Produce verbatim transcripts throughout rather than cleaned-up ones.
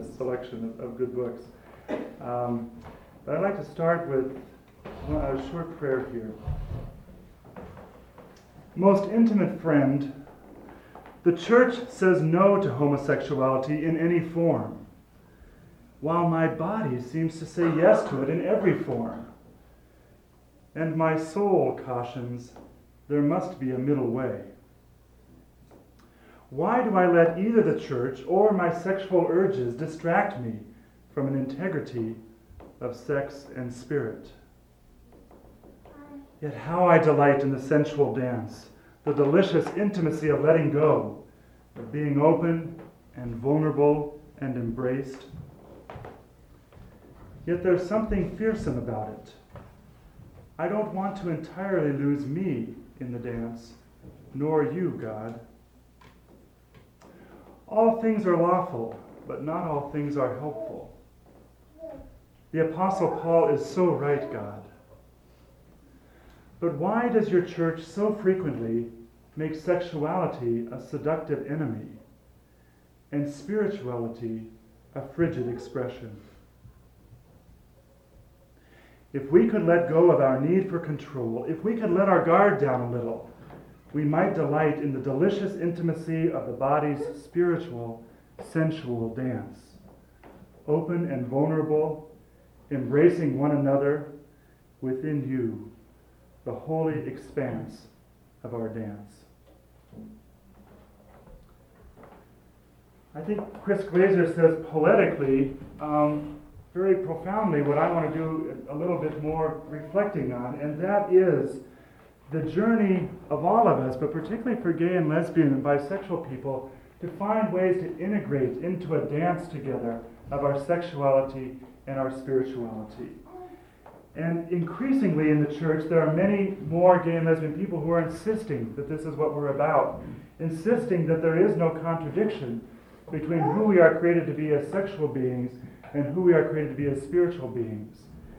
selection of, of good books. Um, but I'd like to start with a short prayer here. Most intimate friend, the Church says no to homosexuality in any form, while my body seems to say yes to it in every form. And my soul cautions there must be a middle way. Why do I let either the Church or my sexual urges distract me from an integrity of sex and spirit? Yet how I delight in the sensual dance, the delicious intimacy of letting go, of being open and vulnerable and embraced. Yet there's something fearsome about it. I don't want to entirely lose me in the dance, nor you, God. All things are lawful, but not all things are helpful. The Apostle Paul is so right, God. But why does your Church so frequently make sexuality a seductive enemy and spirituality a frigid expression? If we could let go of our need for control, if we could let our guard down a little, we might delight in the delicious intimacy of the body's spiritual, sensual dance, open and vulnerable, embracing one another within you, the holy expanse of our dance. I think Chris Glaser says poetically, um, very profoundly, what I want to do a little bit more reflecting on, and that is the journey of all of us, but particularly for gay and lesbian and bisexual people, to find ways to integrate into a dance together of our sexuality and our spirituality. And increasingly in the Church, there are many more gay and lesbian people who are insisting that this is what we're about, insisting that there is no contradiction between who we are created to be as sexual beings and who we are created to be as spiritual beings.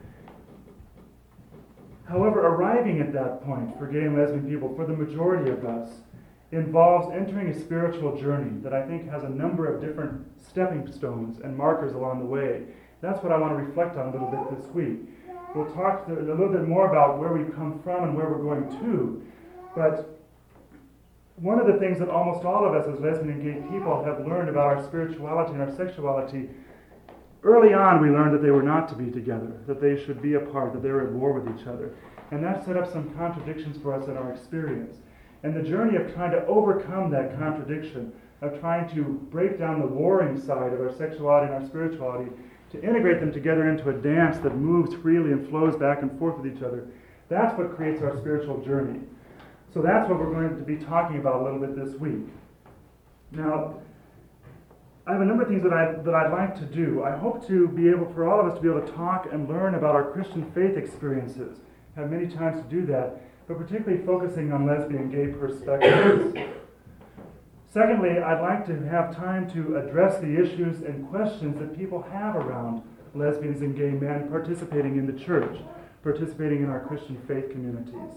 However, arriving at that point for gay and lesbian people, for the majority of us, involves entering a spiritual journey that I think has a number of different stepping stones and markers along the way. That's what I want to reflect on a little bit this week. We'll talk a little bit more about where we've come from and where we're going to, but one of the things that almost all of us as lesbian and gay people have learned about our spirituality and our sexuality, early on we learned that they were not to be together, that they should be apart, that they were at war with each other. And that set up some contradictions for us in our experience. And the journey of trying to overcome that contradiction, of trying to break down the warring side of our sexuality and our spirituality, to integrate them together into a dance that moves freely and flows back and forth with each other, that's what creates our spiritual journey. So that's what we're going to be talking about a little bit this week. Now, I have a number of things that, I, that I'd like to do. I hope to be able, for all of us, to be able to talk and learn about our Christian faith experiences. I have many times to do that, but particularly focusing on lesbian gay perspectives. Secondly, I'd like to have time to address the issues and questions that people have around lesbians and gay men participating in the church, participating in our Christian faith communities.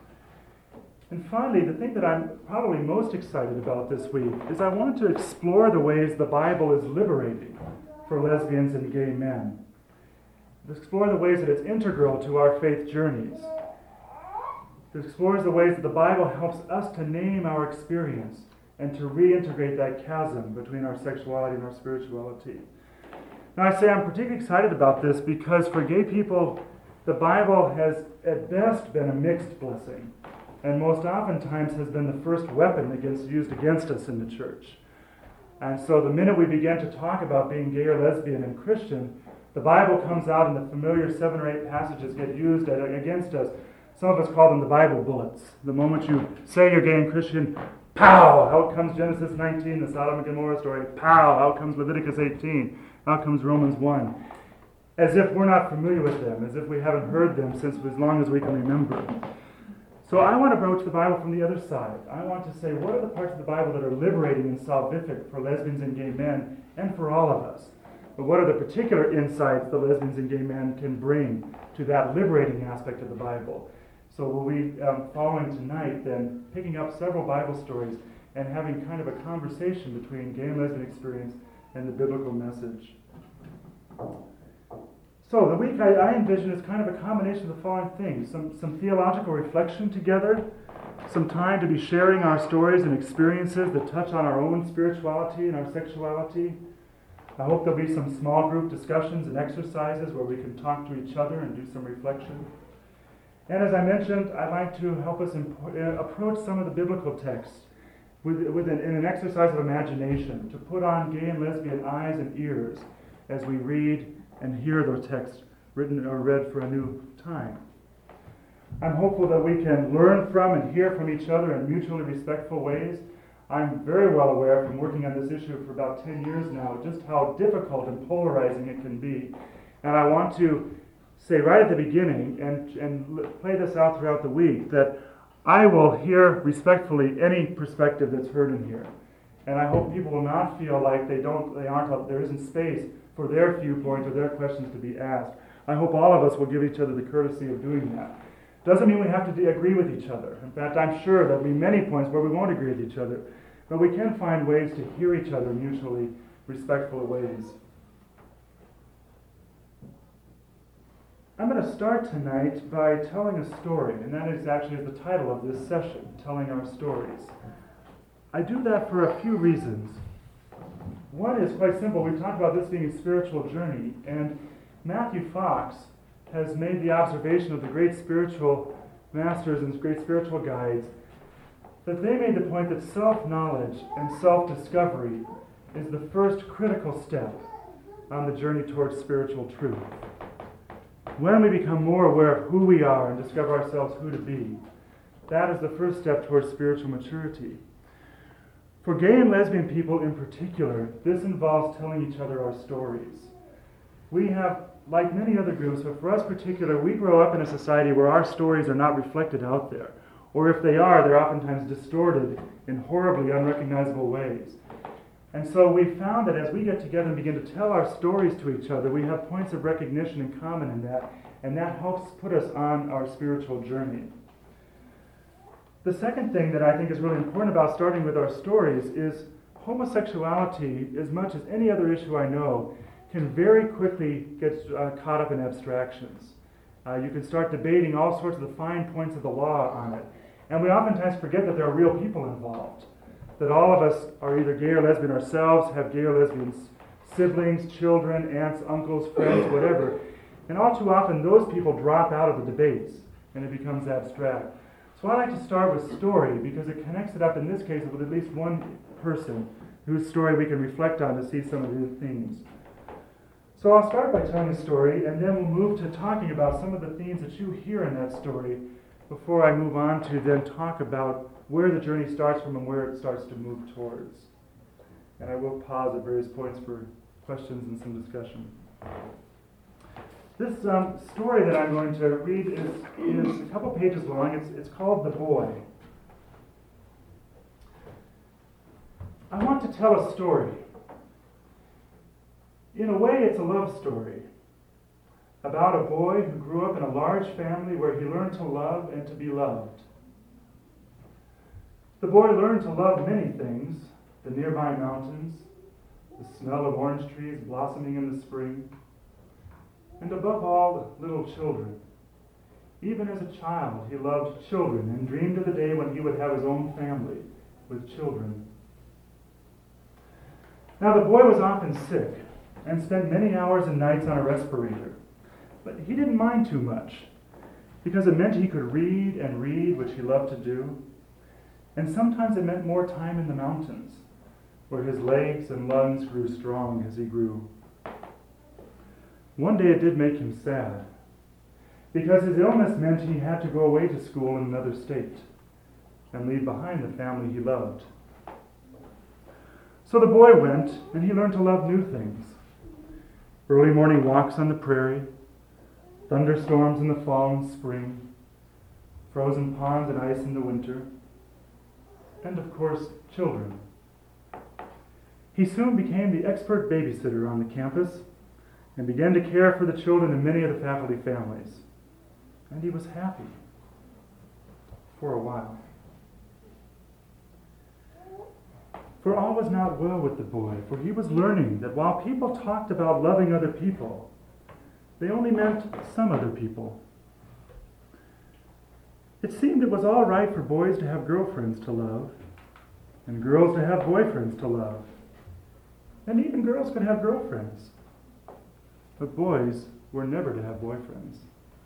And finally, the thing that I'm probably most excited about this week is I wanted to explore the ways the Bible is liberating for lesbians and gay men. To explore the ways that it's integral to our faith journeys. To explore the ways that the Bible helps us to name our experience and to reintegrate that chasm between our sexuality and our spirituality. Now I say I'm particularly excited about this because for gay people, the Bible has at best been a mixed blessing, and most oftentimes has been the first weapon against, used against us in the church. And so the minute we begin to talk about being gay or lesbian and Christian, the Bible comes out and the familiar seven or eight passages get used against us. Some of us call them the Bible bullets. The moment you say you're gay and Christian, pow, out comes Genesis nineteen, the Sodom and Gomorrah story. Pow, out comes Leviticus eighteen. Out comes Romans one. As if we're not familiar with them, as if we haven't heard them since as long as we can remember. So I want to approach the Bible from the other side. I want to say, what are the parts of the Bible that are liberating and salvific for lesbians and gay men and for all of us? But what are the particular insights that lesbians and gay men can bring to that liberating aspect of the Bible? So we'll be um, following tonight then, picking up several Bible stories and having kind of a conversation between gay and lesbian experience and the biblical message. So the week I, I envision is kind of a combination of the following things. Some, some theological reflection together, some time to be sharing our stories and experiences that touch on our own spirituality and our sexuality. I hope there'll be some small group discussions and exercises where we can talk to each other and do some reflection. And as I mentioned, I'd like to help us imp- uh, approach some of the biblical texts with, with an, in an exercise of imagination, to put on gay and lesbian eyes and ears as we read and hear those texts written or read for a new time. I'm hopeful that we can learn from and hear from each other in mutually respectful ways. I'm very well aware from working on this issue for about ten years now just how difficult and polarizing it can be. And I want to say right at the beginning and, and play this out throughout the week that I will hear respectfully any perspective that's heard in here. And I hope people will not feel like they don't, they aren't, there isn't space for their viewpoint or their questions to be asked. I hope all of us will give each other the courtesy of doing that. Doesn't mean we have to de- agree with each other. In fact, I'm sure there'll be many points where we won't agree with each other, but we can find ways to hear each other in mutually respectful ways. I'm going to start tonight by telling a story, and that is actually the title of this session, Telling Our Stories. I do that for a few reasons. One is quite simple. We've talked about this being a spiritual journey, and Matthew Fox has made the observation of the great spiritual masters and great spiritual guides that they made the point that self-knowledge and self-discovery is the first critical step on the journey towards spiritual truth. When we become more aware of who we are and discover ourselves who to be, that is the first step towards spiritual maturity. For gay and lesbian people in particular, this involves telling each other our stories. We have, like many other groups, but for us particular, we grow up in a society where our stories are not reflected out there. Or if they are, they're oftentimes distorted in horribly unrecognizable ways. And so we found that as we get together and begin to tell our stories to each other, we have points of recognition in common in that, and that helps put us on our spiritual journey. The second thing that I think is really important about starting with our stories is homosexuality, as much as any other issue I know, can very quickly get uh, caught up in abstractions. Uh, you can start debating all sorts of the fine points of the law on it. And we oftentimes forget that there are real people involved. That all of us are either gay or lesbian ourselves, have gay or lesbian siblings, children, aunts, uncles, friends, whatever. And all too often those people drop out of the debates and it becomes abstract. So I like to start with story because it connects it up in this case with at least one person whose story we can reflect on to see some of the themes. So I'll start by telling a story and then we'll move to talking about some of the themes that you hear in that story before I move on to then talk about where the journey starts from and where it starts to move towards. And I will pause at various points for questions and some discussion. This um, story that I'm going to read is, is a couple pages long. It's, it's called The Boy. I want to tell a story. In a way, it's a love story about a boy who grew up in a large family where he learned to love and to be loved. The boy learned to love many things: the nearby mountains, the smell of orange trees blossoming in the spring, and above all, little children. Even as a child, he loved children and dreamed of the day when he would have his own family with children. Now, the boy was often sick and spent many hours and nights on a respirator, but he didn't mind too much because it meant he could read and read, which he loved to do, and sometimes it meant more time in the mountains, where his legs and lungs grew strong as he grew. One day it did make him sad, because his illness meant he had to go away to school in another state and leave behind the family he loved. So the boy went, and he learned to love new things. Early morning walks on the prairie, thunderstorms in the fall and spring, frozen ponds and ice in the winter, and of course, children. He soon became the expert babysitter on the campus and began to care for the children in many of the faculty families. And he was happy for a while. For all was not well with the boy, for he was learning that while people talked about loving other people, they only meant some other people. It seemed it was all right for boys to have girlfriends to love, and girls to have boyfriends to love, and even girls could have girlfriends. But boys were never to have boyfriends.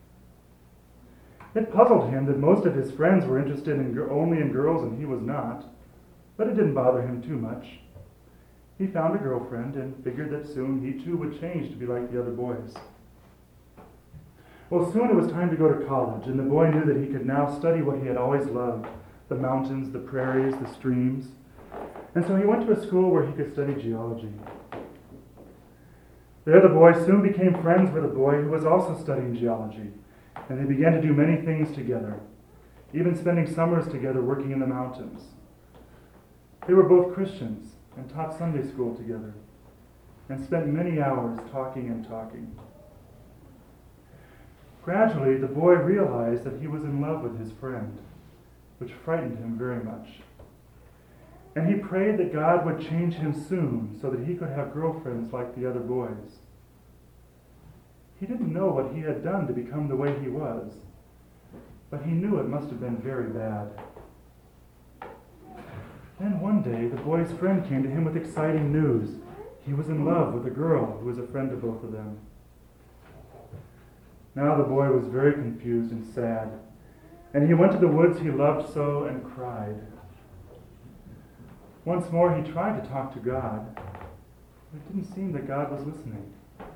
It puzzled him that most of his friends were interested in only in girls and he was not, but it didn't bother him too much. He found a girlfriend and figured that soon he too would change to be like the other boys. Well, soon it was time to go to college, and the boy knew that he could now study what he had always loved, the mountains, the prairies, the streams. And so he went to a school where he could study geology. There the boy soon became friends with a boy who was also studying geology, and they began to do many things together, even spending summers together working in the mountains. They were both Christians and taught Sunday school together, and spent many hours talking and talking. Gradually, the boy realized that he was in love with his friend, which frightened him very much. And he prayed that God would change him soon so that he could have girlfriends like the other boys. He didn't know what he had done to become the way he was, but he knew it must have been very bad. Then one day, the boy's friend came to him with exciting news. He was in love with a girl who was a friend of both of them. Now the boy was very confused and sad, and he went to the woods he loved so and cried. Once more he tried to talk to God, but it didn't seem that God was listening.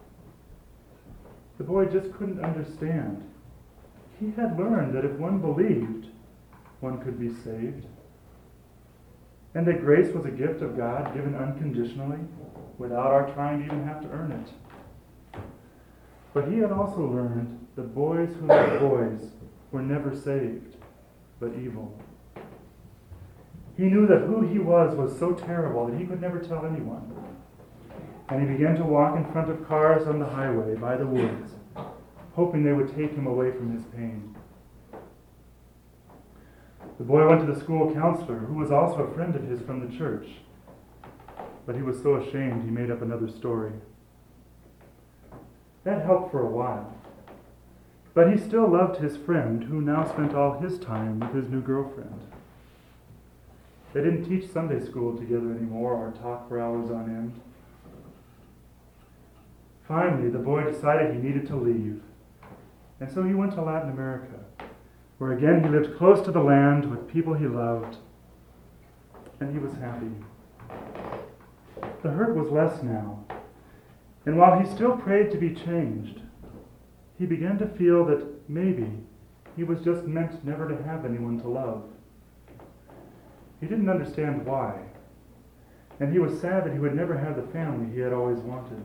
The boy just couldn't understand. He had learned that if one believed, one could be saved, and that grace was a gift of God given unconditionally, without our trying to even have to earn it. But he had also learned that boys who loved boys were never saved, but evil. He knew that who he was was so terrible that he could never tell anyone. And he began to walk in front of cars on the highway by the woods, hoping they would take him away from his pain. The boy went to the school counselor, who was also a friend of his from the church. But he was so ashamed he made up another story. That helped for a while. But he still loved his friend, who now spent all his time with his new girlfriend. They didn't teach Sunday school together anymore or talk for hours on end. Finally, the boy decided he needed to leave, and so he went to Latin America, where again he lived close to the land with people he loved, and he was happy. The hurt was less now, and while he still prayed to be changed, he began to feel that maybe he was just meant never to have anyone to love. He didn't understand why, and he was sad that he would never have the family he had always wanted.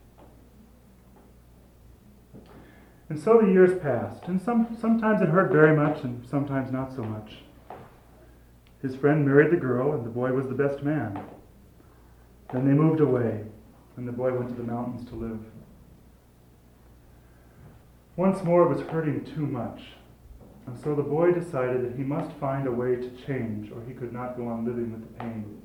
And so the years passed, and some, sometimes it hurt very much, and sometimes not so much. His friend married the girl, and the boy was the best man. Then they moved away, and the boy went to the mountains to live. Once more it was hurting too much, and so the boy decided that he must find a way to change, or he could not go on living with the pain.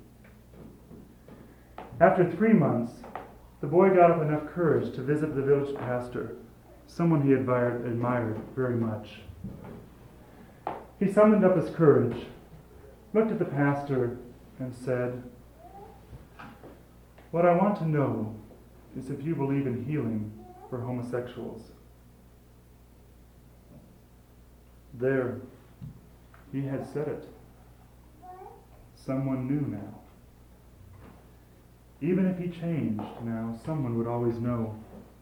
After three months, the boy got up enough courage to visit the village pastor, someone he admired, admired very much. He summoned up his courage, looked at the pastor, and said, "What I want to know is if you believe in healing for homosexuals." There, he had said it. Someone knew now. Even if he changed now, someone would always know.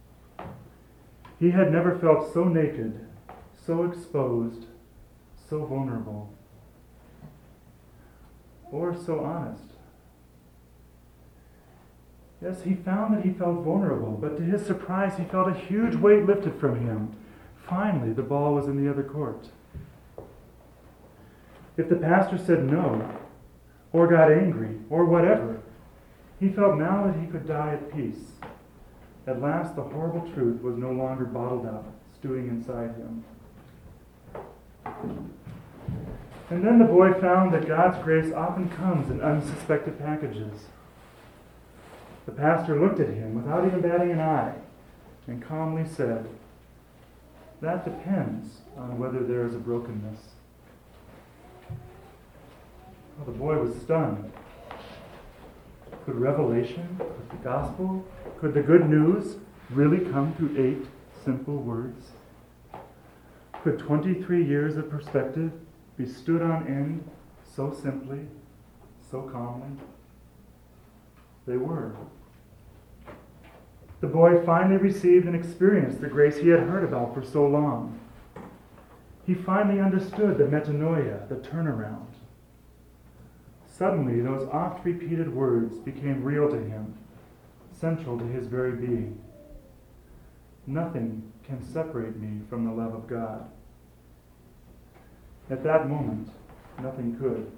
He had never felt so naked, so exposed, so vulnerable, or so honest. Yes, he found that he felt vulnerable, but to his surprise, he felt a huge weight lifted from him. Finally, the ball was in the other court. If the pastor said no, or got angry, or whatever, he felt now that he could die at peace. At last, the horrible truth was no longer bottled up, stewing inside him. And then the boy found that God's grace often comes in unsuspected packages. The pastor looked at him without even batting an eye and calmly said, "That depends on whether there is a brokenness." Well, the boy was stunned. Could revelation, could the gospel, could the good news really come through eight simple words? Could twenty-three years of perspective be stood on end so simply, so calmly? They were. The boy finally received and experienced the grace he had heard about for so long. He finally understood the metanoia, the turnaround. Suddenly, those oft-repeated words became real to him, central to his very being. Nothing can separate me from the love of God. At that moment, nothing could.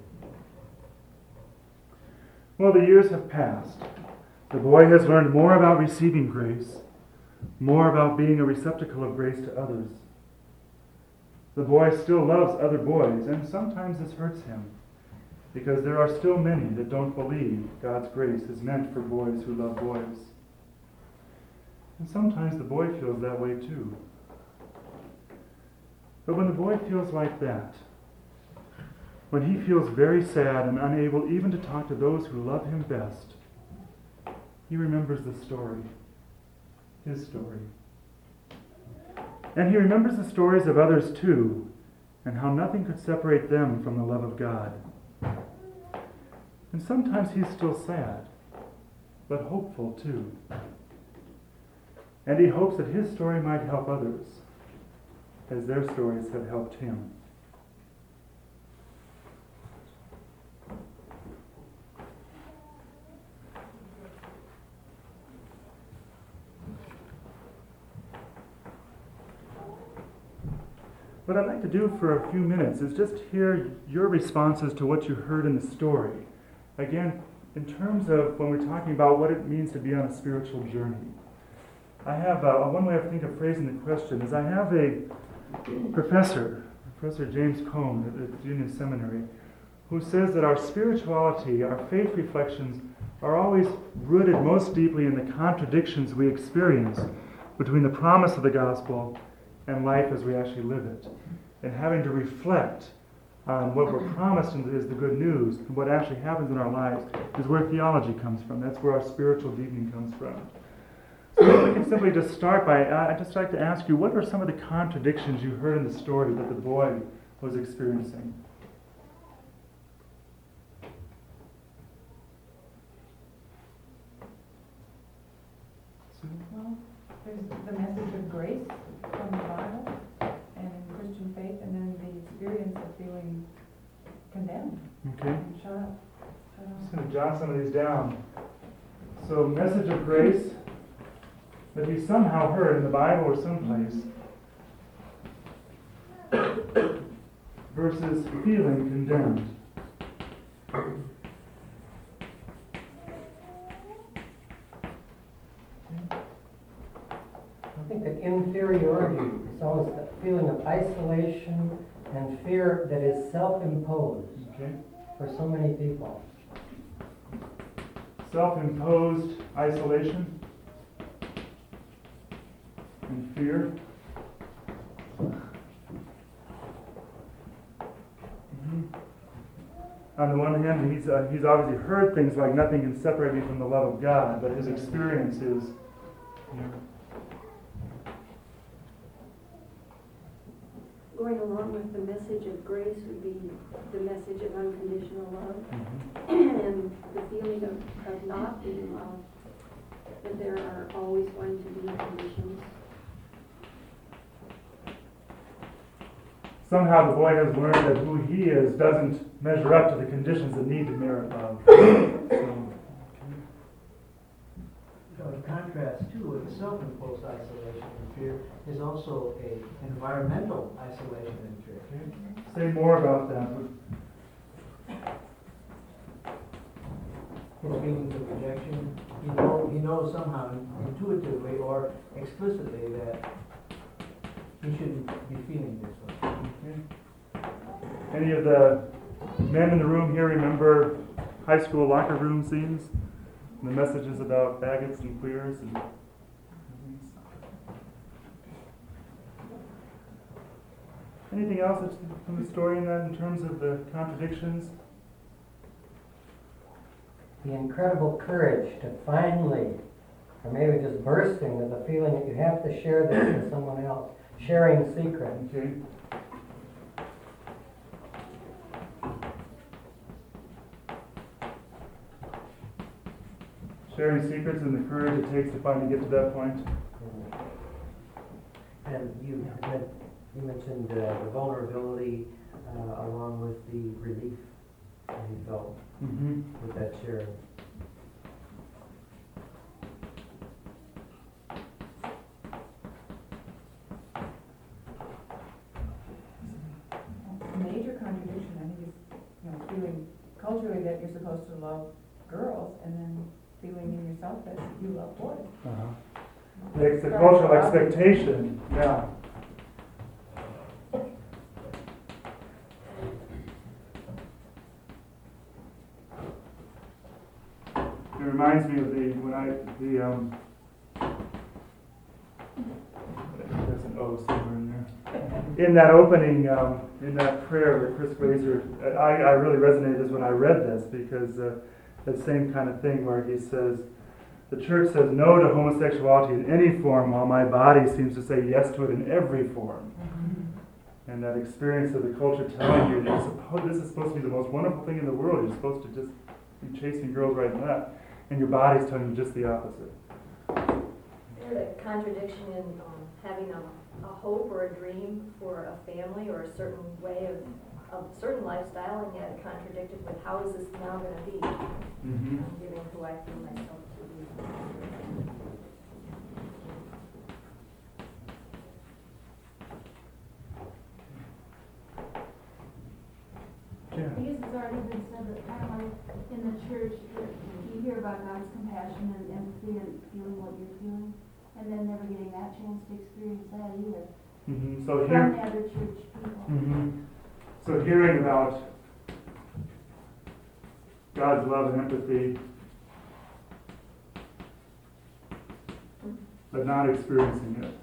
Well, the years have passed. The boy has learned more about receiving grace, more about being a receptacle of grace to others. The boy still loves other boys, and sometimes this hurts him, because there are still many that don't believe God's grace is meant for boys who love boys. And sometimes the boy feels that way too. But when the boy feels like that, when he feels very sad and unable even to talk to those who love him best, he remembers the story, his story. And he remembers the stories of others too, and how nothing could separate them from the love of God. And sometimes he's still sad, but hopeful too. And he hopes that his story might help others, as their stories have helped him. What I'd like to do for a few minutes is just hear your responses to what you heard in the story. Again, in terms of when we're talking about what it means to be on a spiritual journey. I have, uh, one way I think of phrasing the question is I have a professor, Professor James Cone at the Union Seminary, who says that our spirituality, our faith reflections, are always rooted most deeply in the contradictions we experience between the promise of the gospel and life as we actually live it. And having to reflect on what we're promised is the good news, and what actually happens in our lives is where theology comes from. That's where our spiritual deepening comes from. So maybe we can simply just start by, uh, I'd just like to ask you, what are some of the contradictions you heard in the story that the boy was experiencing? Well, there's the message of grace from the Bible and Christian faith, and then the experience of feeling condemned. Okay. Shut up. Shut I'm up. just going to jot some of these down. So, message of grace that he somehow heard in the Bible or someplace versus feeling condemned. I think that inferiority is almost a feeling of isolation and fear that is self-imposed Okay. for so many people. Self-imposed isolation and fear. Mm-hmm. On the one hand, he's uh, he's obviously heard things like nothing can separate me from the love of God, but his experience is, you know, going along with the message of grace would be the message of unconditional love, mm-hmm. and the feeling of, of not being loved, that there are always going to be conditions. Somehow the boy has learned that who he is doesn't measure up to the conditions that need to merit love. So, So in contrast, too, with self-imposed isolation and fear is also a environmental isolation and fear. okay. Say more about that. His feelings of rejection, he, know, he knows somehow intuitively or explicitly that he shouldn't be feeling this way. Okay. Any of the men in the room here remember high school locker room scenes? The messages about faggots and queers and anything else that's from the story in that in terms of the contradictions? The incredible courage to finally, or maybe just bursting with the feeling that you have to share this with someone else, sharing secrets. Okay. Sharing secrets and the courage it takes to finally get to that point. And you, men- you mentioned uh, the vulnerability uh, along with the relief that you felt Mm-hmm. with that sharing. A major contradiction, I think, is, you know, feeling culturally that you're supposed to love girls and then feeling in yourself that you love boys. Uh-huh. It's the cultural expectation, yeah. It reminds me of the, when I, the, um, there's an O somewhere in there. In that opening, um, in that prayer that Chris Glazer, I, I really resonated this when I read this because uh, that same kind of thing where he says, the church says no to homosexuality in any form while my body seems to say yes to it in every form. Mm-hmm. And that experience of the culture telling you you're supposed, this is supposed to be the most wonderful thing in the world. You're supposed to just be chasing girls right and left. And your body's telling you just the opposite. There's a contradiction in um, having a, a hope or a dream for a family or a certain way of a certain lifestyle, and yet contradicted with how is this now going to be? Mm-hmm. I'm giving who I feel myself to be. Yeah. I guess it's already been said that kind of like in the church, you hear about God's compassion and empathy and feeling what you're feeling, and then never getting that chance to experience that either. Mm-hmm. So From here, the other church people. mm-hmm. So hearing about God's love and empathy, but not experiencing it.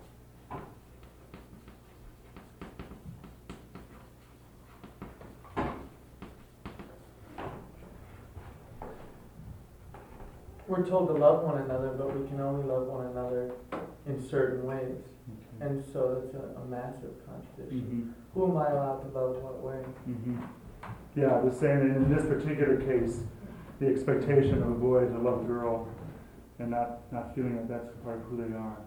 We're told to love one another, but we can only love one another in certain ways. Okay. And so that's a, a massive contradiction. Mm-hmm. Who am I allowed to love what way? Mm-hmm. Yeah, the same in this particular case, the expectation of a boy to love a girl and not, not feeling that that's part of who they are.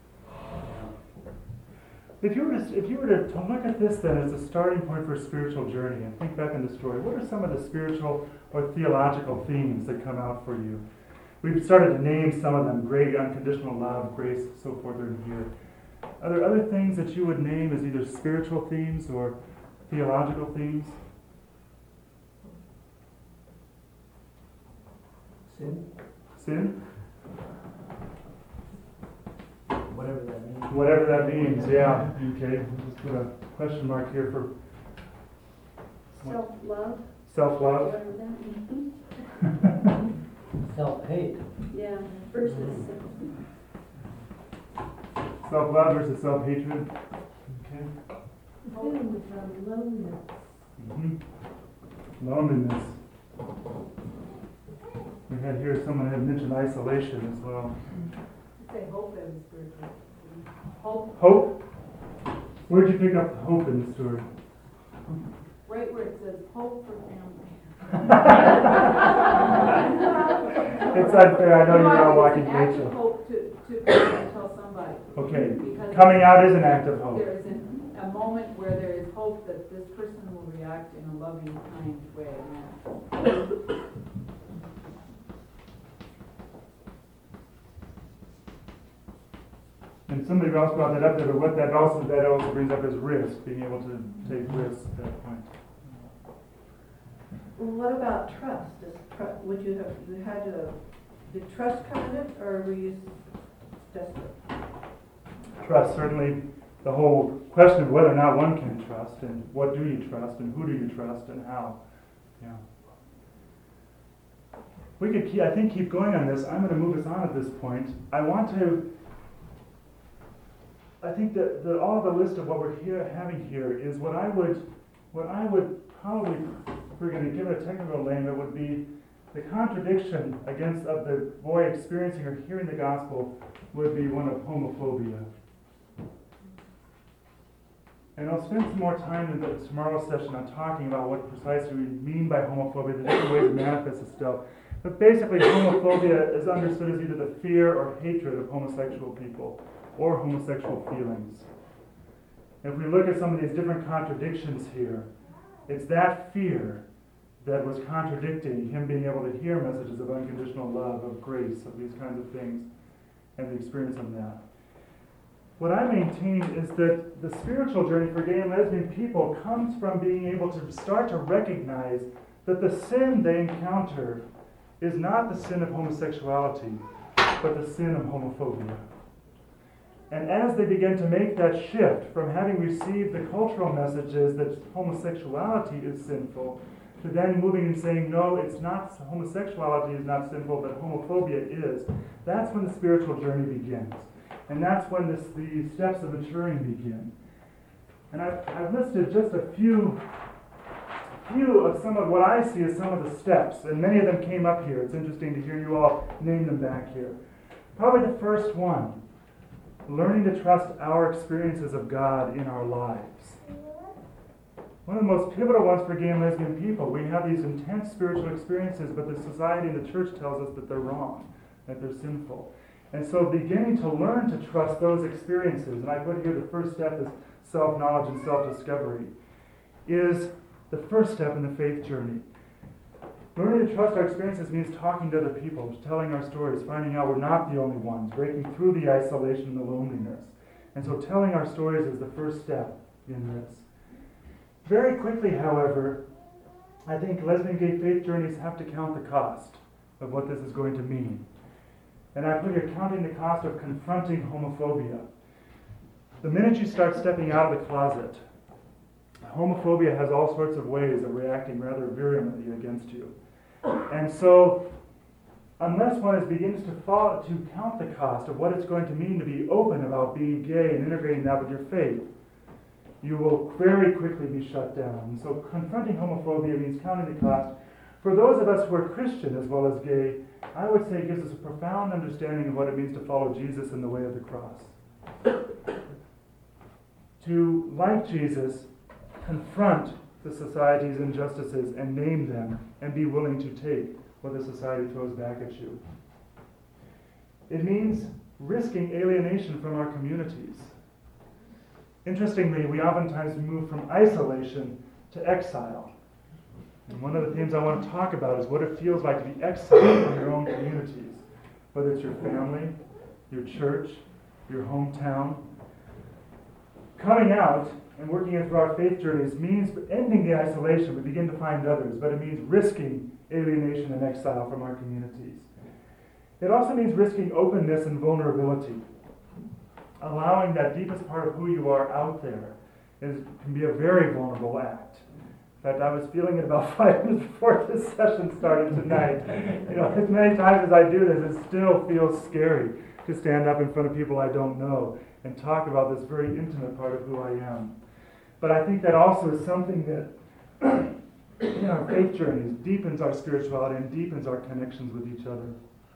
If you were to, if you were to, to look at this then as a starting point for a spiritual journey and think back on the story, what are some of the spiritual or theological themes that come out for you? We've started to name some of them: great unconditional love, grace, so forth are in here. Are there other things that you would name as either spiritual themes or theological themes? Sin, Sin? whatever that means. Whatever that means, yeah. Okay, we'll just put a question mark here for Self-love, self-love. whatever that means. Self-hate. Yeah, versus Self-love versus self-hatred. Okay. Feeling of loneliness. Mm-hmm. Loneliness. We had here someone had mentioned isolation as well. Say hope as spiritual. Hope, Hope? Where'd you pick up hope in the story? right where it says hope for family. It's unfair, I know you're all walking It's an act nature. of hope to, to tell somebody. Okay, Because coming out is an act of hope. there is an, a moment where there is hope that this person will react in a loving, kind way. And And somebody else brought that up there, but what that also that also brings up is risk, being able to take risks at that point. Well, what about trust? Is tr- would you have, you had to, did trust come in it, or were you desperate? Trust, certainly the whole question of whether or not one can trust, and what do you trust, and who do you trust, and how. Yeah. We could, keep, I think, keep going on this. I'm going to move us on at this point. I want to. I think that the, all the list of what we're here, having here is what I would, what I would probably, if we're going to give it a technical name, it would be the contradiction against of the boy experiencing or hearing the gospel would be one of homophobia. And I'll spend some more time in the tomorrow's session on talking about what precisely we mean by homophobia, the different ways it manifests itself. But basically, homophobia is understood as either the fear or hatred of homosexual people or homosexual feelings. If we look at some of these different contradictions here, it's that fear that was contradicting him being able to hear messages of unconditional love, of grace, of these kinds of things, and the experience of that. What I maintain is that the spiritual journey for gay and lesbian people comes from being able to start to recognize that the sin they encounter is not the sin of homosexuality, but the sin of homophobia. And as they begin to make that shift from having received the cultural messages that homosexuality is sinful, to then moving and saying, no, it's not, homosexuality is not sinful, but homophobia is, that's when the spiritual journey begins. And that's when this, the steps of maturing begin. And I've, I've listed just a few, few of some of what I see as some of the steps, and many of them came up here. It's interesting to hear you all name them back here. Probably the first one, learning to trust our experiences of God in our lives. One of the most pivotal ones for gay and lesbian people. We have these intense spiritual experiences, but the society and the church tells us that they're wrong, that they're sinful. And so beginning to learn to trust those experiences, and I put here the first step is self-knowledge and self-discovery, is the first step in the faith journey. Learning to trust our experiences means talking to other people, telling our stories, finding out we're not the only ones, breaking through the isolation and the loneliness. And so telling our stories is the first step in this. Very quickly, however, I think lesbian gay faith journeys have to count the cost of what this is going to mean. And I put here counting the cost of confronting homophobia. The minute you start stepping out of the closet, homophobia has all sorts of ways of reacting rather virulently against you. And so, unless one is begins to fall, to count the cost of what it's going to mean to be open about being gay and integrating that with your faith, you will very quickly be shut down. And so confronting homophobia means counting the cost. For those of us who are Christian as well as gay, I would say it gives us a profound understanding of what it means to follow Jesus in the way of the cross. To, like Jesus, confront the society's injustices and name them and be willing to take what the society throws back at you. It means risking alienation from our communities. Interestingly, we oftentimes move from isolation to exile. And one of the themes I want to talk about is what it feels like to be exiled from your own communities, whether it's your family, your church, your hometown. Coming out and working it through our faith journeys means ending the isolation. We begin to find others, but it means risking alienation and exile from our communities. It also means risking openness and vulnerability. Allowing that deepest part of who you are out there is, can be a very vulnerable act. In fact, I was feeling it about five minutes before this session started tonight. You know, as many times as I do this, it still feels scary to stand up in front of people I don't know and talk about this very intimate part of who I am. But I think that also is something that in our faith journeys deepens our spirituality and deepens our connections with each other.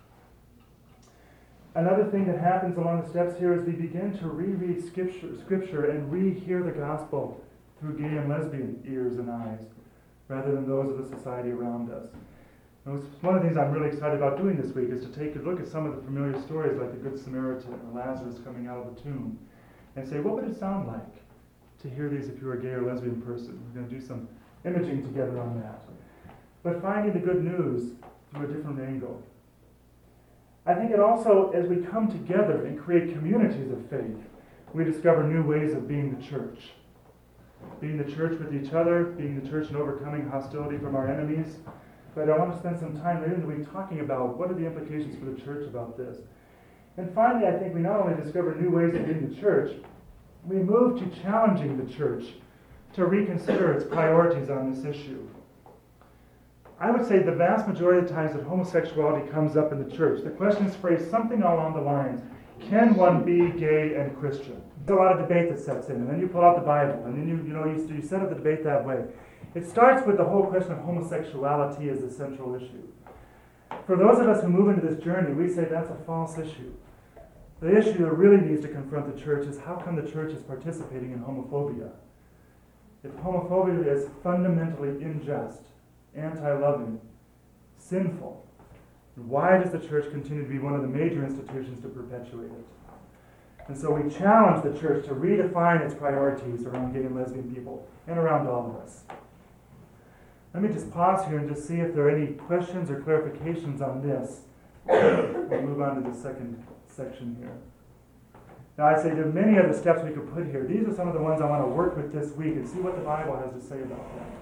Another thing that happens along the steps here is we begin to reread scripture, scripture and rehear the gospel through gay and lesbian ears and eyes, rather than those of the society around us. And one of the things I'm really excited about doing this week is to take a look at some of the familiar stories like the Good Samaritan or Lazarus coming out of the tomb and say, what would it sound like to hear these if you were a gay or lesbian person? We're going to do some imaging together on that. But finding the good news through a different angle. I think it also, as we come together and create communities of faith, we discover new ways of being the church. Being the church with each other, being the church and overcoming hostility from our enemies. But I want to spend some time later in the week talking about what are the implications for the church about this. And finally, I think we not only discover new ways of being the church, we move to challenging the church to reconsider its priorities on this issue. I would say the vast majority of the times that homosexuality comes up in the church, the question is phrased something along the lines, can one be gay and Christian? There's a lot of debate that sets in, and then you pull out the Bible, and then you, you know, you, you set up the debate that way. It starts with the whole question of homosexuality as the central issue. For those of us who move into this journey, we say that's a false issue. The issue that really needs to confront the church is how come the church is participating in homophobia? If homophobia is fundamentally unjust, anti-loving, sinful, why does the church continue to be one of the major institutions to perpetuate it? And so we challenge the church to redefine its priorities around gay and lesbian people and around all of us. Let me just pause here and just see if there are any questions or clarifications on this. We'll move on to the second section here. Now I say there are many other steps we could put here. These are some of the ones I want to work with this week and see what the Bible has to say about that.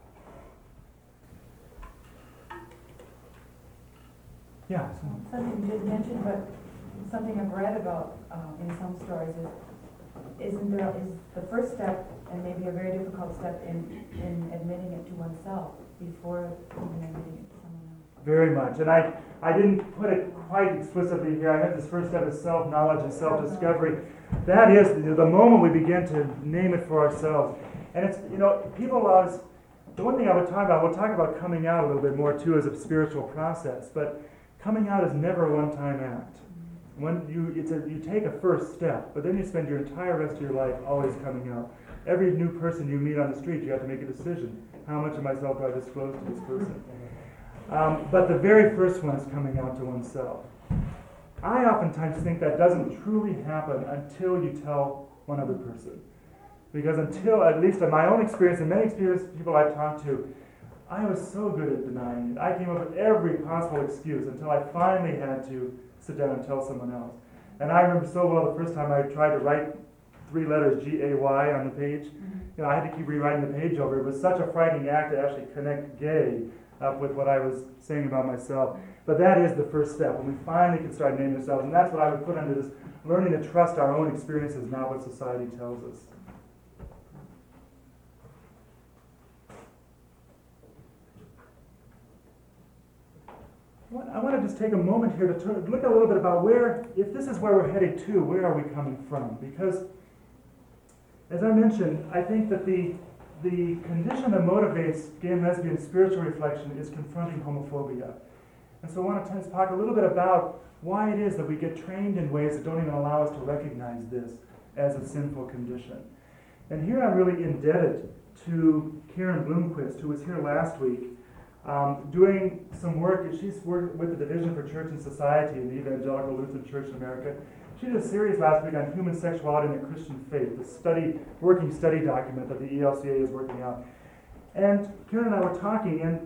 Yeah. so- Something you didn't mention, but something I've read about um, in some stories is, isn't there, is the first step, and maybe a very difficult step, in, in admitting it to oneself before even admitting it to someone else. Very much. And I, I didn't put it quite explicitly here. I had this first step of self-knowledge and self-discovery. That is the, the moment we begin to name it for ourselves. And it's, you know, people always, the one thing I would talk about, we'll talk about coming out a little bit more too as a spiritual process, but coming out is never a one-time act. When you, it's a, you take a first step, but then you spend your entire rest of your life always coming out. Every new person you meet on the street, you have to make a decision. How much of myself do I disclose to this person? Um, but the very first one is coming out to oneself. I oftentimes think that doesn't truly happen until you tell one other person. Because until, at least in my own experience, and many experienced people I've talked to, I was so good at denying it. I came up with every possible excuse until I finally had to sit down and tell someone else. And I remember so well the first time I tried to write three letters, G A Y, on the page. You know, I had to keep rewriting the page over. It was such a frightening act to actually connect gay up with what I was saying about myself. But that is the first step, when we finally can start naming ourselves. And that's what I would put under this, learning to trust our own experiences, not what society tells us. I want to just take a moment here to turn, look a little bit about where, if this is where we're headed to, where are we coming from? Because, as I mentioned, I think that the, the condition that motivates gay and lesbian spiritual reflection is confronting homophobia. And so I want to talk a little bit about why it is that we get trained in ways that don't even allow us to recognize this as a sinful condition. And here I'm really indebted to Karen Bloomquist, who was here last week, Um, doing some work. She's worked with the Division for Church and Society in the Evangelical Lutheran Church in America. She did a series last week on human sexuality and the Christian faith, the study, working study document that the E L C A is working out. And Karen and I were talking, and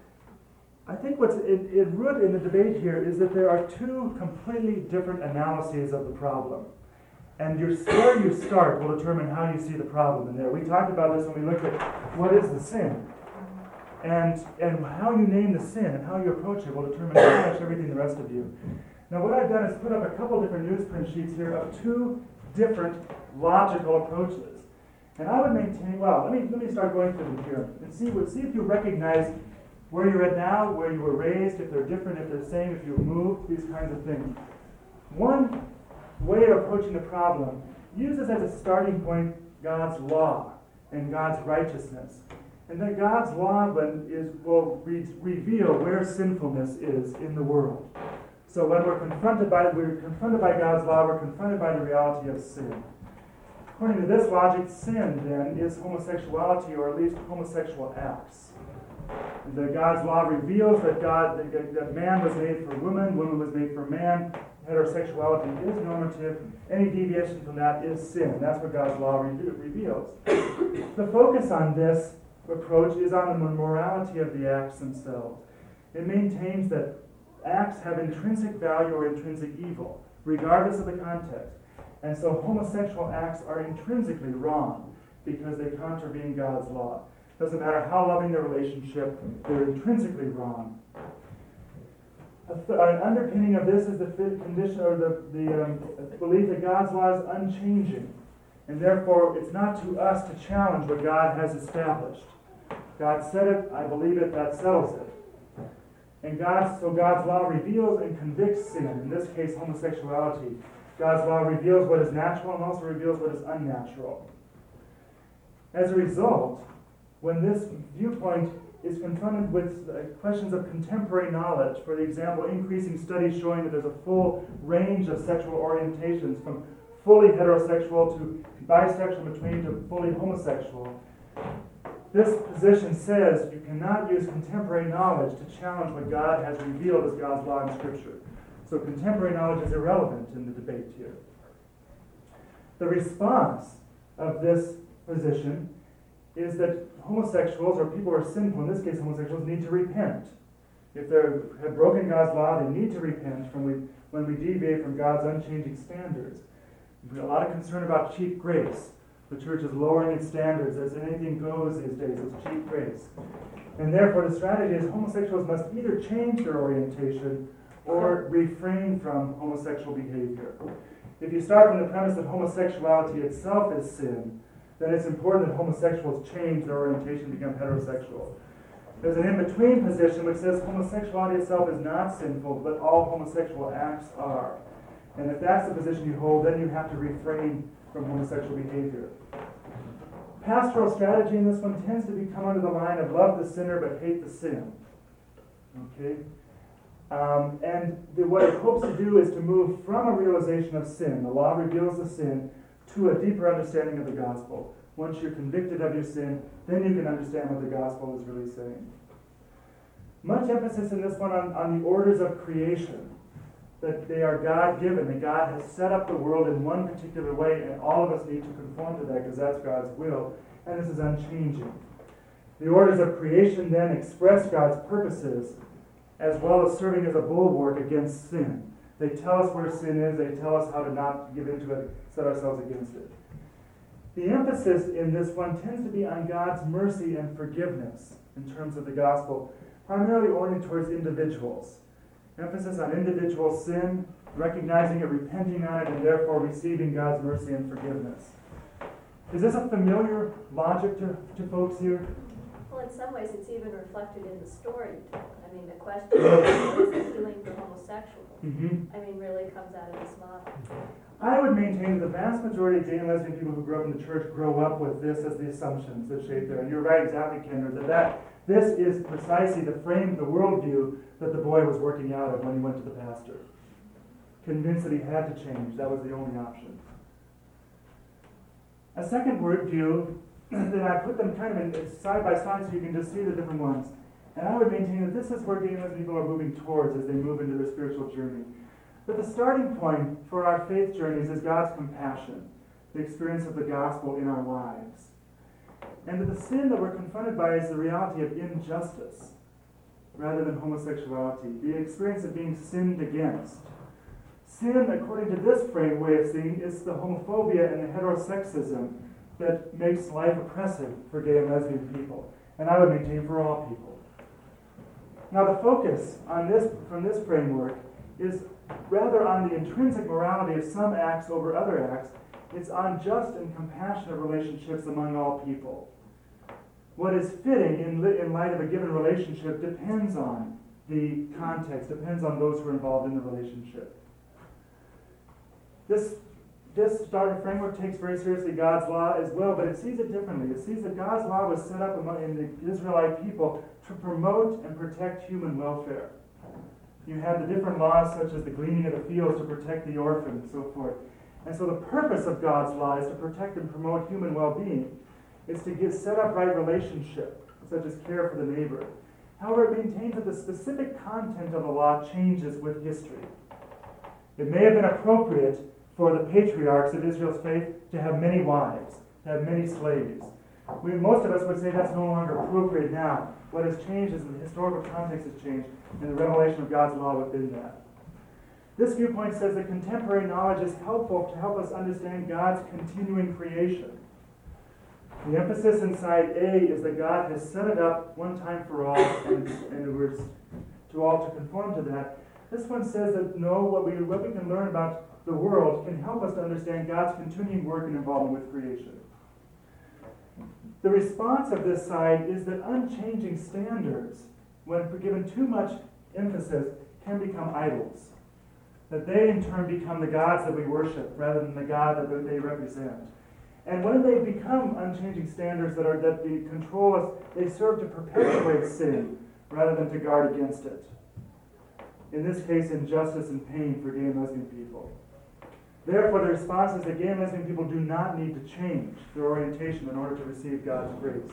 I think what's in, in root in the debate here is that there are two completely different analyses of the problem. And your, where you start will determine how you see the problem in there. We talked about this when we looked at what is the sin. And and how you name the sin and how you approach it will determine pretty much everything the rest of you. Now what I've done is put up a couple different newsprint sheets here of two different logical approaches. And I would maintain, well, let me let me start going through them here and see what see if you recognize where you're at now, where you were raised, if they're different, if they're the same, if you've moved, these kinds of things. One way of approaching the problem uses as a starting point God's law and God's righteousness. And that God's law is, will re- reveal where sinfulness is in the world. So when we're confronted by we're confronted by God's law, we're confronted by the reality of sin. According to this logic, sin then is homosexuality, or at least homosexual acts. That God's law reveals that God that, that man was made for woman, woman was made for man. Heterosexuality is normative. Any deviation from that is sin. That's what God's law re- reveals. The focus on this approach is on the morality of the acts themselves. It maintains that acts have intrinsic value or intrinsic evil, regardless of the context. And so homosexual acts are intrinsically wrong because they contravene God's law. Doesn't matter how loving the relationship, they're intrinsically wrong. A th- an underpinning of this is the condition or the, the um, belief that God's law is unchanging. And therefore, it's not to us to challenge what God has established. God said it, I believe it, that settles it. And God, so God's law reveals and convicts sin, in this case homosexuality. God's law reveals what is natural and also reveals what is unnatural. As a result, when this viewpoint is confronted with uh, questions of contemporary knowledge, for example, increasing studies showing that there's a full range of sexual orientations from fully heterosexual to bisexual between to fully homosexual, this position says you cannot use contemporary knowledge to challenge what God has revealed as God's law in Scripture. So contemporary knowledge is irrelevant in the debate here. The response of this position is that homosexuals, or people who are sinful, in this case homosexuals, need to repent. If they have broken God's law, they need to repent from we, when we deviate from God's unchanging standards. There's a lot of concern about cheap grace. The church is lowering its standards as anything goes these days. It's cheap grace. And therefore the strategy is homosexuals must either change their orientation or refrain from homosexual behavior. If you start from the premise that homosexuality itself is sin, then it's important that homosexuals change their orientation and become heterosexual. There's an in-between position which says homosexuality itself is not sinful, but all homosexual acts are. And if that's the position you hold, then you have to refrain from homosexual behavior. Pastoral strategy in this one tends to become under the line of love the sinner but hate the sin. Okay? Um, and the, what it hopes to do is to move from a realization of sin, the law reveals the sin, to a deeper understanding of the gospel. Once you're convicted of your sin, then you can understand what the gospel is really saying. Much emphasis in this one on, on the orders of creation, that they are God-given, that God has set up the world in one particular way, and all of us need to conform to that because that's God's will, and this is unchanging. The orders of creation then express God's purposes, as well as serving as a bulwark against sin. They tell us where sin is, they tell us how to not give into it, set ourselves against it. The emphasis in this one tends to be on God's mercy and forgiveness in terms of the gospel, primarily oriented towards individuals. Emphasis on individual sin, recognizing it, repenting on it, and therefore receiving God's mercy and forgiveness. Is this a familiar logic to, to folks here? Well, in some ways, it's even reflected in the story. I mean, the question of what is the healing for homosexuals, Mm-hmm. I mean, really comes out of this model. I would maintain that the vast majority of gay and lesbian people who grow up in the church grow up with this as the assumptions that shape there. And you're right, exactly, Kendra, that, that this is precisely the frame, the worldview that the boy was working out of when he went to the pastor. Convinced that he had to change. That was the only option. A second worldview, that I put them kind of in, side by side so you can just see the different ones. And I would maintain that this is where gay and lesbian people are moving towards as they move into their spiritual journey. But the starting point for our faith journeys is God's compassion, the experience of the gospel in our lives. And that the sin that we're confronted by is the reality of injustice rather than homosexuality, the experience of being sinned against. Sin, according to this frame way of seeing, is the homophobia and the heterosexism that makes life oppressive for gay and lesbian people, and I would maintain for all people. Now the focus on this, from this framework, is rather on the intrinsic morality of some acts over other acts. It's on just and compassionate relationships among all people. What is fitting in, li- in light of a given relationship depends on the context, depends on those who are involved in the relationship. This, this starting framework takes very seriously God's law as well, but it sees it differently. It sees that God's law was set up among, in the Israelite people to promote and protect human welfare. You had the different laws such as the gleaning of the fields to protect the orphan and so forth. And so the purpose of God's law is to protect and promote human well-being. It's to get set up right relationship, such as care for the neighbor. However, it maintains that the specific content of the law changes with history. It may have been appropriate for the patriarchs of Israel's faith to have many wives, to have many slaves. We, most of us would say that's no longer appropriate now. What has changed is the historical context has changed and the revelation of God's law within that. This viewpoint says that contemporary knowledge is helpful to help us understand God's continuing creation. The emphasis in side A is that God has set it up one time for all, and, and we're to all to conform to that. This one says that no, what we what we can learn about the world can help us to understand God's continuing work and involvement with creation. The response of this side is that unchanging standards, when given too much emphasis, can become idols. That they in turn become the gods that we worship rather than the God that they represent. And when they become unchanging standards that are that they control us, they serve to perpetuate sin rather than to guard against it. In this case, injustice and pain for gay and lesbian people. Therefore, the response is that gay and lesbian people do not need to change their orientation in order to receive God's grace.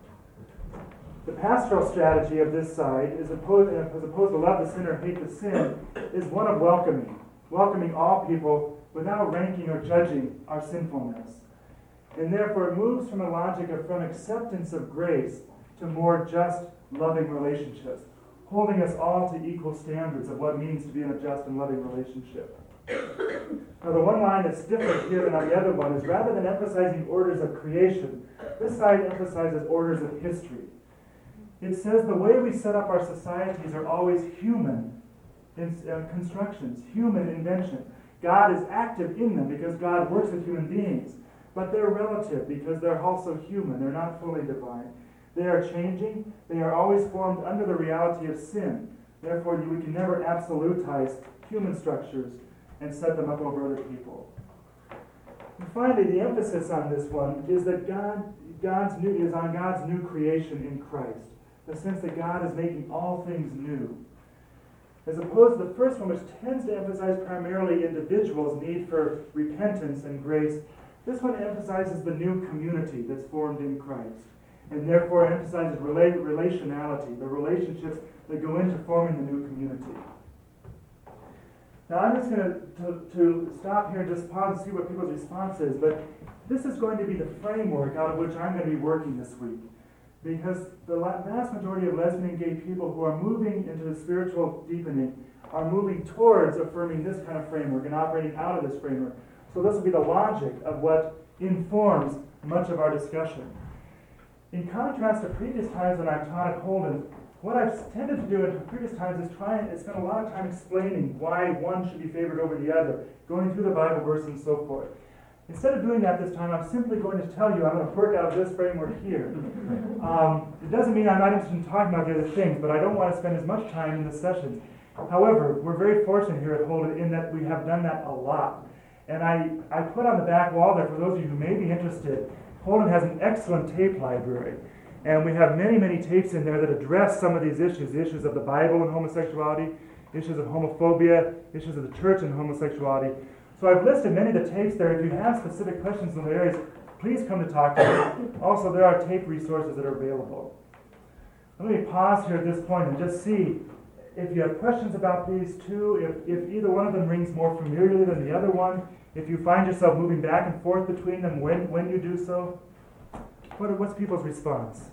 The pastoral strategy of this side, is opposed, as opposed to love the sinner, hate the sin, is one of welcoming. Welcoming all people without ranking or judging our sinfulness. And therefore it moves from a logic of from acceptance of grace to more just, loving relationships, holding us all to equal standards of what it means to be in a just and loving relationship. Now the one line that's different here than on the other one is rather than emphasizing orders of creation, this side emphasizes orders of history. It says the way we set up our societies are always human in, uh, constructions, human invention. God is active in them because God works with human beings. But they're relative because they're also human. They're not fully divine. They are changing. They are always formed under the reality of sin. Therefore, we can never absolutize human structures and set them up over other people. And finally, the emphasis on this one is that God, God's new is on God's new creation in Christ. The sense that God is making all things new. As opposed to the first one, which tends to emphasize primarily individuals' need for repentance and grace, this one emphasizes the new community that's formed in Christ, and therefore emphasizes rela- relationality, the relationships that go into forming the new community. Now I'm just going to, to stop here and just pause and see what people's response is, but this is going to be the framework out of which I'm going to be working this week. Because the vast majority of lesbian and gay people who are moving into the spiritual deepening are moving towards affirming this kind of framework and operating out of this framework. So this will be the logic of what informs much of our discussion. In contrast to previous times when I've taught at Holden, what I've tended to do in previous times is try and spend a lot of time explaining why one should be favored over the other, going through the Bible verse and so forth. Instead of doing that this time, I'm simply going to tell you I'm going to work out of this framework here. Um, it doesn't mean I'm not interested in talking about the other things, but I don't want to spend as much time in the sessions. However, we're very fortunate here at Holden in that we have done that a lot. And I, I put on the back wall there, for those of you who may be interested, Holden has an excellent tape library. And we have many, many tapes in there that address some of these issues, the issues of the Bible and homosexuality, issues of homophobia, issues of the church and homosexuality. So I've listed many of the tapes there. If you have specific questions in the areas, please come to talk to me. Also, there are tape resources that are available. Let me pause here at this point and just see if you have questions about these two, if, if either one of them rings more familiarly than the other one, if you find yourself moving back and forth between them when, when you do so. What, what's people's response?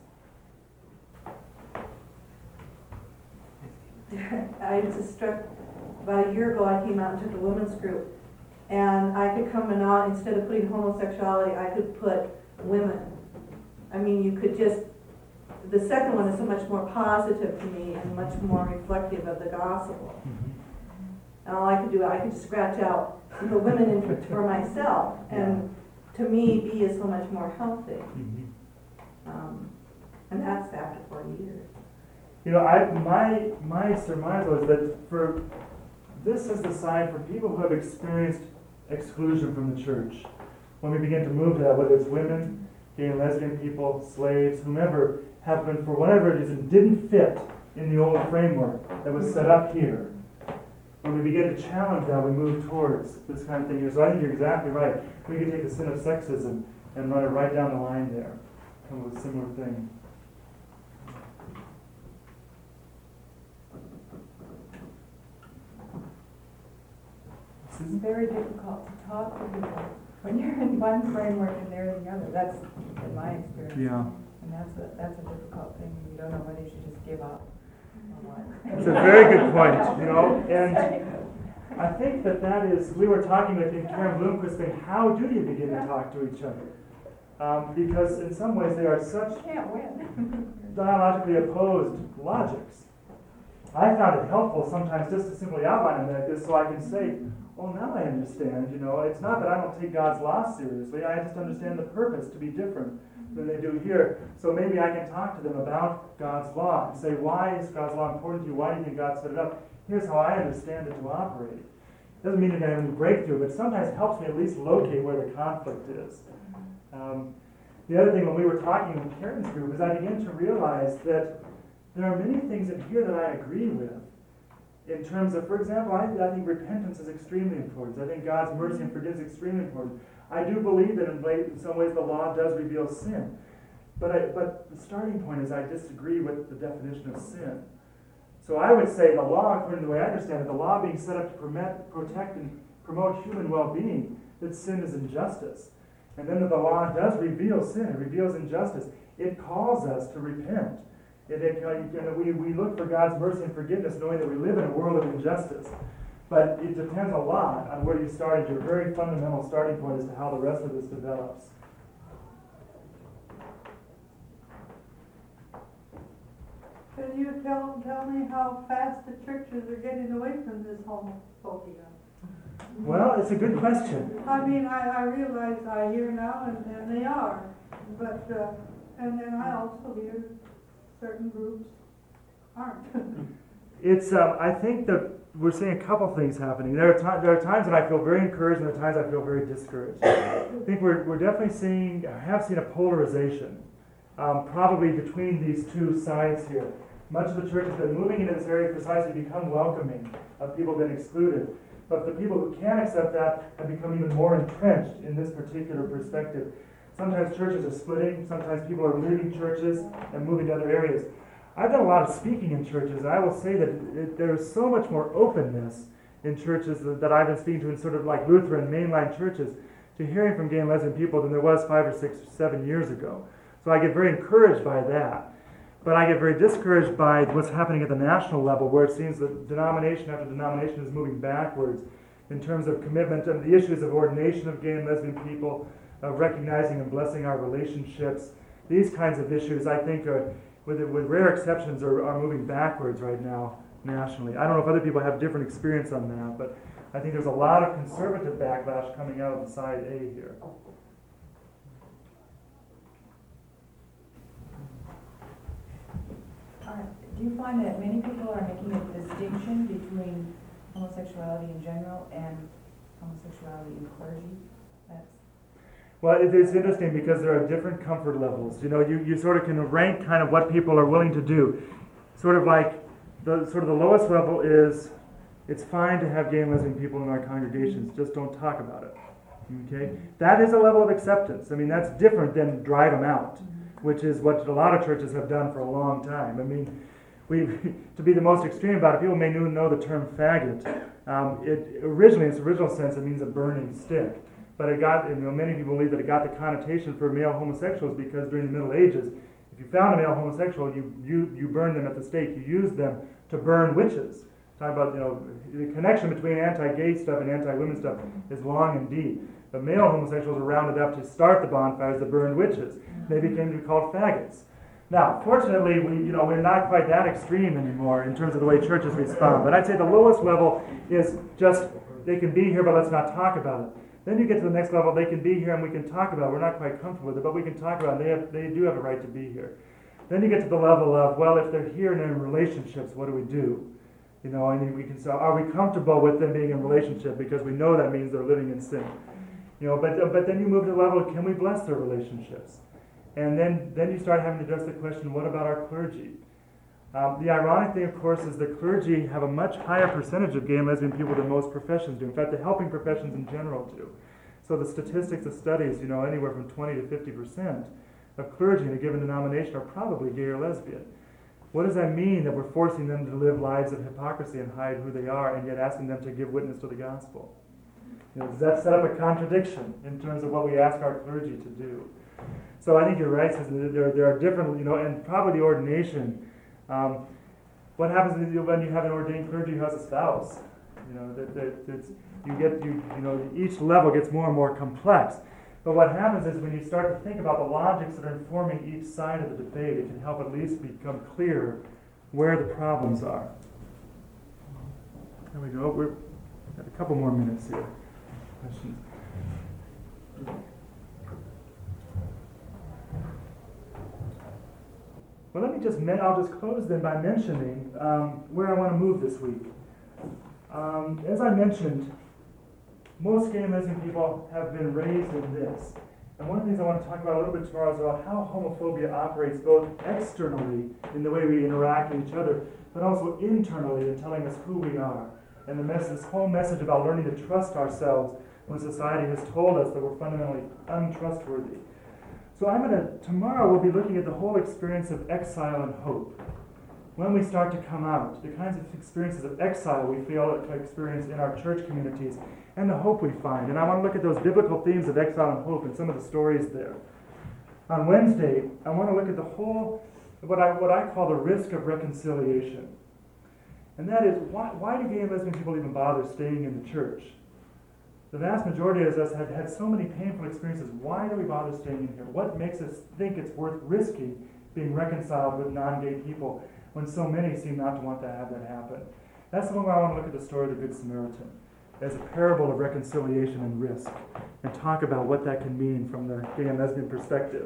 I was just struck, about a year ago I came out and took a women's group, and I could come and out, instead of putting homosexuality, I could put women. I mean, you could just, the second one is so much more positive to me and much more reflective of the gospel. And all I could do, I could scratch out the women in for, for myself, and to me, be is so much more healthy. Um, and that's after forty years. You know, I my my surmise was that for this is the sign for people who have experienced exclusion from the church. When we begin to move to that, whether it's women, gay and lesbian people, slaves, whomever, have been, for whatever reason, didn't fit in the old framework that was set up here. When we begin to challenge that, we move towards this kind of thing. So I think you're exactly right. We could take the sin of sexism and run it right down the line there. Come with a similar thing. It's very difficult to talk to people when you're in one framework and they're in the other. That's in my experience. Yeah. And that's a, that's a difficult thing. You don't know whether you should just give up or what. It's a very good point, you know, and I think that that is, we were talking, I think, Karen Bloomquist saying, how do you begin to talk to each other? Um, because in some ways they are such You can't win. dialogically opposed logics. I found it helpful sometimes just to simply outline it like this so I can say, oh, now I understand, you know, it's not that I don't take God's law seriously, I just understand the purpose to be different than they do here. So maybe I can talk to them about God's law and say, why is God's law important to you? Why do you think God set it up? Here's how I understand it to operate. Doesn't mean you're going to have any breakthrough, but sometimes it helps me at least locate where the conflict is. Um, the other thing when we were talking in Karen's group is I began to realize that there are many things in here that I agree with. In terms of, for example, I, I think repentance is extremely important. I think God's mercy and forgiveness is extremely important. I do believe that in, way, in some ways the law does reveal sin. But, I, but the starting point is I disagree with the definition of sin. So I would say the law, according to the way I understand it, the law being set up to permit, protect and promote human well-being, that sin is injustice. And then that the law does reveal sin, it reveals injustice. It calls us to repent. It, it, uh, we, we look for God's mercy and forgiveness knowing that we live in a world of injustice. But it depends a lot on where you started, your very fundamental starting point as to how the rest of this develops. Can you tell, tell me how fast the churches are getting away from this homophobia? Well, it's a good question. I mean, I, I realize I hear now and, and they are, but, uh, and then I also hear certain groups aren't. It's, um, I think that we're seeing a couple things happening. There are, ti- there are times when I feel very encouraged and there are times I feel very discouraged. I think we're, we're definitely seeing, have seen a polarization, um, probably between these two sides here. Much of the church has been moving into this area precisely to become welcoming of people being excluded. But the people who can accept that have become even more entrenched in this particular perspective. Sometimes churches are splitting, sometimes people are leaving churches and moving to other areas. I've done a lot of speaking in churches, and I will say that it, there's so much more openness in churches that, that I've been speaking to in sort of like Lutheran mainline churches to hearing from gay and lesbian people than there was five or six or seven years ago. So I get very encouraged by that. But I get very discouraged by what's happening at the national level, where it seems that denomination after denomination is moving backwards in terms of commitment and the issues of ordination of gay and lesbian people, of recognizing and blessing our relationships. These kinds of issues, I think, are, with, with rare exceptions, are, are moving backwards right now nationally. I don't know if other people have different experience on that, but I think there's a lot of conservative backlash coming out of the side A here. Are- Do you find that many people are making a distinction between homosexuality in general and homosexuality in clergy? That's Well, it, it's interesting because there are different comfort levels. You know, you, you sort of can rank kind of what people are willing to do. Sort of like the sort of the lowest level is it's fine to have gay and lesbian people in our congregations, just don't talk about it. Okay? That is a level of acceptance. I mean, that's different than drive them out, which is what a lot of churches have done for a long time. I mean, we to be the most extreme about it, people may know the term faggot. Um, it originally, in its original sense, it means a burning stick. But it got, you know, many people believe that it got the connotation for male homosexuals because during the Middle Ages, if you found a male homosexual, you you you burned them at the stake. You used them to burn witches. Talk about, you know, the connection between anti-gay stuff and anti-women stuff is long and deep. The male homosexuals were rounded up to start the bonfires that burned witches. They became to be called faggots. Now, fortunately, we, you know, we're not quite that extreme anymore in terms of the way churches respond. But I'd say the lowest level is just, they can be here, but let's not talk about it. Then you get to the next level, they can be here and we can talk about it. We're not quite comfortable with it, but we can talk about it. They, have, they do have a right to be here. Then you get to the level of, well, if they're here and they're in relationships, what do we do? You know, I mean, we can say, are we comfortable with them being in a relationship? Because we know that means they're living in sin. You know, but but then you move to the level of, can we bless their relationships? And then, then you start having to address the question, what about our clergy? Um, the ironic thing, of course, is the clergy have a much higher percentage of gay and lesbian people than most professions do. In fact, the helping professions in general do. So the statistics of studies, you know, anywhere from twenty to fifty percent of clergy in a given denomination are probably gay or lesbian. What does that mean that we're forcing them to live lives of hypocrisy and hide who they are, and yet asking them to give witness to the gospel? You know, does that set up a contradiction in terms of what we ask our clergy to do? So I think you're right, there, there are different, you know, and probably the ordination. Um, what happens when you have an ordained clergy who has a spouse? You know, that, that it's, you get, you, you know, each level gets more and more complex. But what happens is when you start to think about the logics that are informing each side of the debate, it can help at least become clear where the problems are. There we go. We've got a couple more minutes here. Questions? Well, let me just, men- I'll just close then by mentioning um, where I want to move this week. Um, as I mentioned, most gay and lesbian people have been raised in this. And one of the things I want to talk about a little bit tomorrow is about how homophobia operates both externally in the way we interact with each other, but also internally in telling us who we are. And the mess- this whole message about learning to trust ourselves when society has told us that we're fundamentally untrustworthy. So I'm going to, tomorrow we'll be looking at the whole experience of exile and hope. When we start to come out, the kinds of experiences of exile we feel to experience in our church communities, and the hope we find. And I want to look at those biblical themes of exile and hope and some of the stories there. On Wednesday, I want to look at the whole, what I, what I call the risk of reconciliation. And that is, why, why do gay and lesbian people even bother staying in the church? The vast majority of us have had so many painful experiences. Why do we bother staying in here? What makes us think it's worth risking being reconciled with non-gay people when so many seem not to want to have that happen? That's the one where I want to look at the story of the Good Samaritan as a parable of reconciliation and risk, and talk about what that can mean from the gay and lesbian perspective.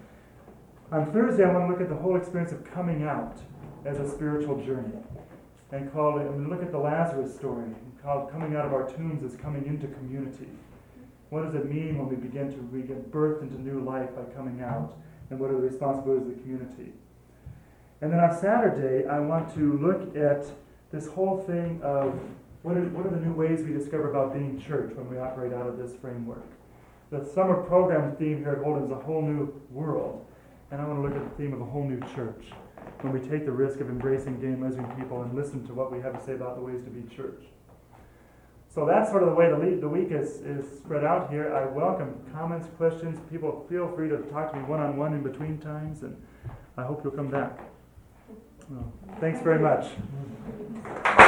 On Thursday, I want to look at the whole experience of coming out as a spiritual journey, and call it, I'm going to look at the Lazarus story, called coming out of our tombs as coming into community. What does it mean when we begin to we get birthed into new life by coming out, and what are the responsibilities of the community? And then on Saturday, I want to look at this whole thing of what are, what are the new ways we discover about being church when we operate out of this framework. The summer program theme here at Holden is a whole new world, and I want to look at the theme of a whole new church when we take the risk of embracing gay and lesbian people and listen to what we have to say about the ways to be church. So that's sort of the way the, le- the week is, is spread out here. I welcome comments, questions. People feel free to talk to me one-on-one in between times, and I hope you'll come back. Well, thanks very much.